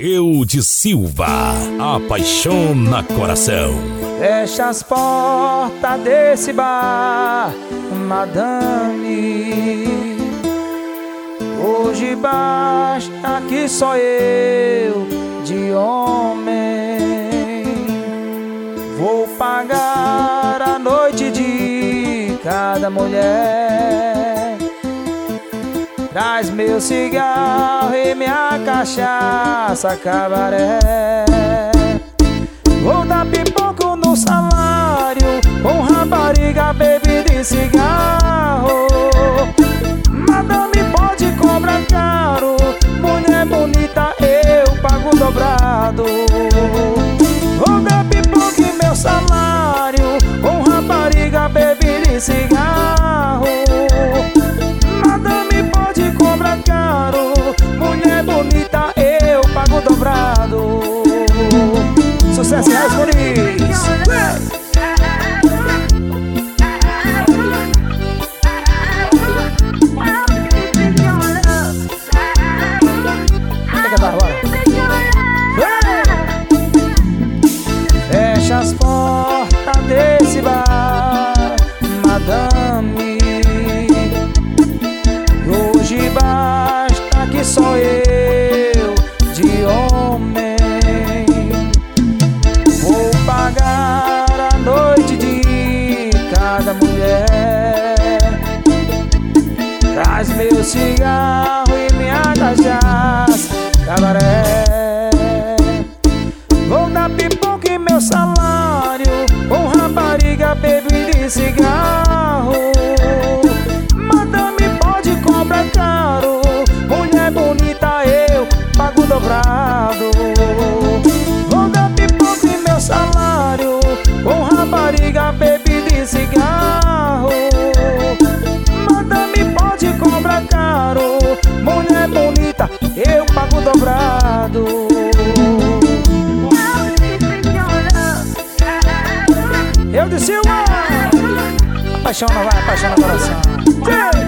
Eu de Silva, a paixão na coração. Fecha as portas desse bar, madame. Hoje basta aqui só eu de homem. Vou pagar a noite de cada mulher. Traz meu cigarro e minha cachaça, cabaré. Vou dar pipoco no salário, com rapariga, bebida e cigarro. Madame pode cobrar caro, mulher bonita eu pago dobrado. Vou dar pipoco e meu salário, com rapariga, bebida e cigarro. Madame pode cobrar caro, mulher bonita eu pago dobrado. Sucesso e reais, Boris. Fecha as portas desse bar, madame. Hoje basta que só eu de homem. Vou pagar a noite de cada mulher. Traz meu cigarro e minha cachaça, cabaré. Vou dar pipoca e meu salário, com rapariga, bebida e cigarro. Madame pode cobrar caro, mulher bonita eu pago dobrado. Vou dar pipoca e meu salário, com rapariga, bebida e cigarro. Madame pode cobrar caro, mulher bonita eu pago dobrado. Eu de Silva, a paixão não vai, a paixão no coração.